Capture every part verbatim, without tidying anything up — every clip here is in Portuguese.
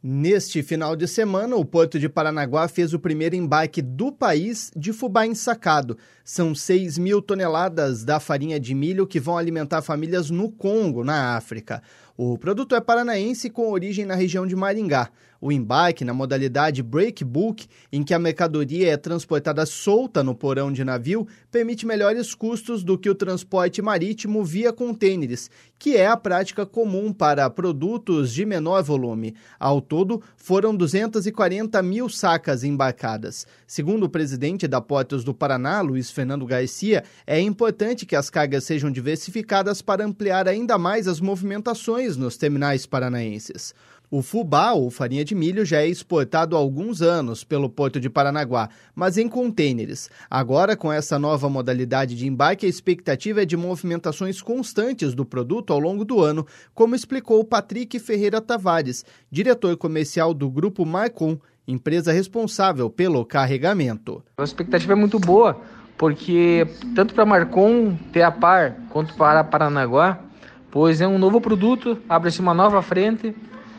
Neste final de semana, o Porto de Paranaguá fez o primeiro embarque do país de fubá ensacado. São seis mil toneladas da farinha de milho que vão alimentar famílias no Congo, na África. O produto é paranaense com origem na região de Maringá. O embarque, na modalidade break bulk, em que a mercadoria é transportada solta no porão de navio, permite melhores custos do que o transporte marítimo via contêineres, que é a prática comum para produtos de menor volume. Ao todo, foram duzentas e quarenta mil sacas embarcadas. Segundo o presidente da Portos do Paraná, Luiz Fernando Garcia, é importante que as cargas sejam diversificadas para ampliar ainda mais as movimentações nos terminais paranaenses. O fubá, ou farinha de milho, já é exportado há alguns anos pelo Porto de Paranaguá, mas em contêineres. Agora, com essa nova modalidade de embarque, a expectativa é de movimentações constantes do produto ao longo do ano, como explicou Patrick Ferreira Tavares, diretor comercial do Grupo Marcon, empresa responsável pelo carregamento. A expectativa é muito boa, porque tanto para a Marcon ter a par, quanto para Paranaguá, pois é um novo produto, abre-se uma nova frente.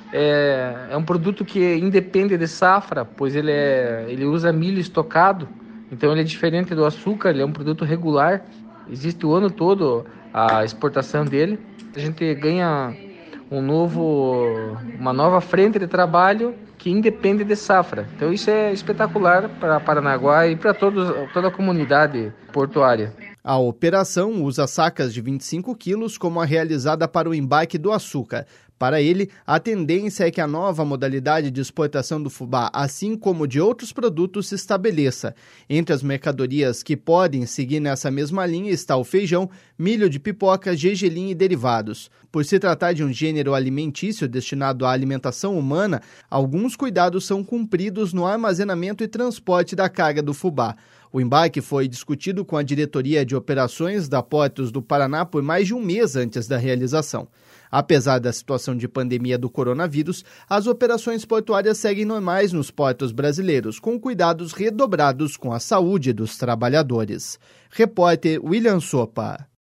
É, é um produto que independe de safra, pois ele, é, ele usa milho estocado, então ele é diferente do açúcar, ele é um produto regular, existe o ano todo a exportação dele. A gente ganha um novo, uma nova frente de trabalho que independe de safra, então isso é espetacular para Paranaguá e para toda a comunidade portuária. A operação usa sacas de vinte e cinco quilos como a realizada para o embarque do açúcar. Para ele, a tendência é que a nova modalidade de exportação do fubá, assim como de outros produtos, se estabeleça. Entre as mercadorias que podem seguir nessa mesma linha está o feijão, milho de pipoca, gergelim e derivados. Por se tratar de um gênero alimentício destinado à alimentação humana, alguns cuidados são cumpridos no armazenamento e transporte da carga do fubá. O embarque foi discutido com a diretoria de operações da Portos do Paraná por mais de um mês antes da realização. Apesar da situação de pandemia do coronavírus, as operações portuárias seguem normais nos portos brasileiros, com cuidados redobrados com a saúde dos trabalhadores. Repórter William Sopa.